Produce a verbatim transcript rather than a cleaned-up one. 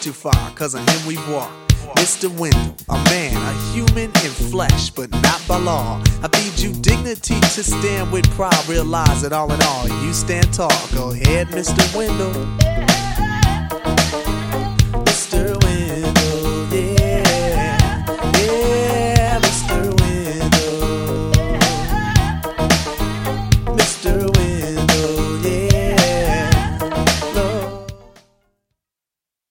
too far, cause of him we walk. Mister Wendell, a man, a human in flesh, but not by law. I feed you dignity to stand with pride. Realize that all in all, you stand tall. Go ahead, Mister Wendell.